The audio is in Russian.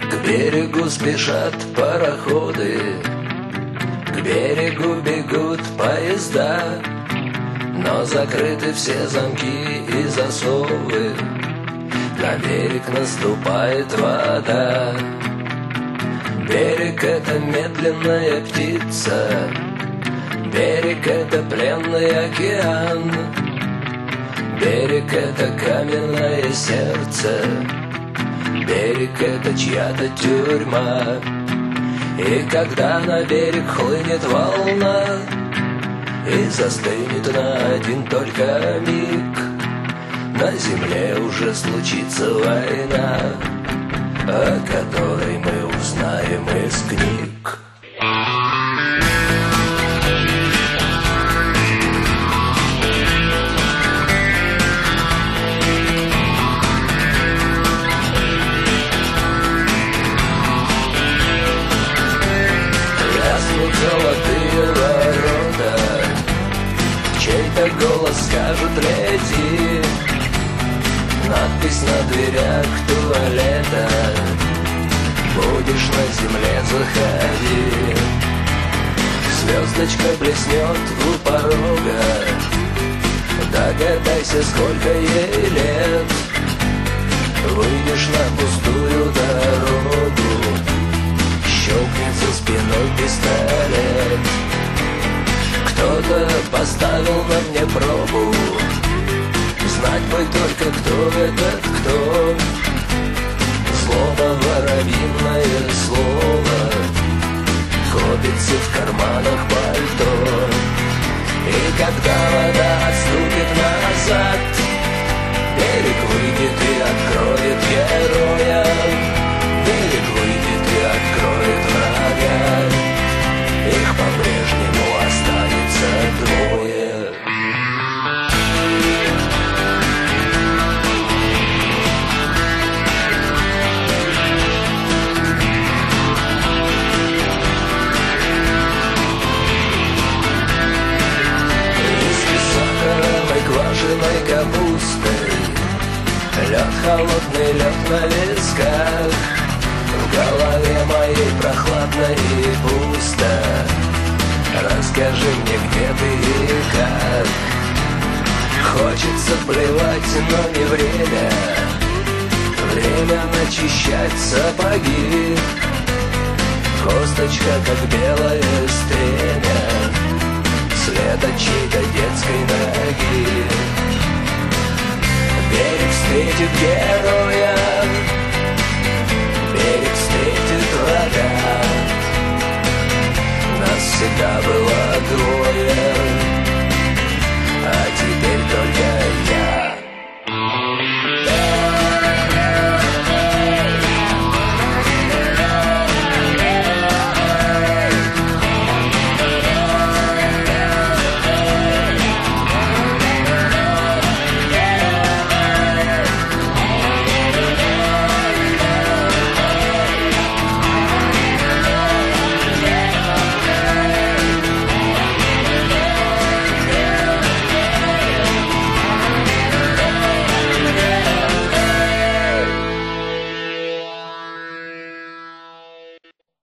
К берегу спешат пароходы, к берегу бегут поезда, но закрыты все замки и засовы, на берег наступает вода. Берег — это медленная птица, берег — это пленный океан, берег — это каменное сердце, берег — это чья-то тюрьма. И когда на берег хлынет волна и застынет на один только миг, на земле уже случится война, о которой мы узнаем из книг. Ляснут золотые ворота, чей-то голос скажет «Лети». Надпись на дверях туалета: будешь на земле, заходи. Звездочка блеснет у порога, догадайся, сколько ей лет. Выйдешь на пустую дорогу, щелкнет за спиной пистолет. Кто-то поставил на мне пробу, знать бы только, кто этот кто. Злоба, воробьиное слово, копится в карманах пальто. И когда вода отступит назад, берег выйдет и откроет героя. Берег выйдет и откроет врага. Их по-прежнему останется двое. Квашеной капустой, лед, холодный лед на висках. В голове моей прохладно и пусто. Расскажи мне, где ты и как. Хочется плевать, но не время. Время начищать сапоги. Косточка, как белая стремя, след от чьей-то детской ноги. Берег встретит героя,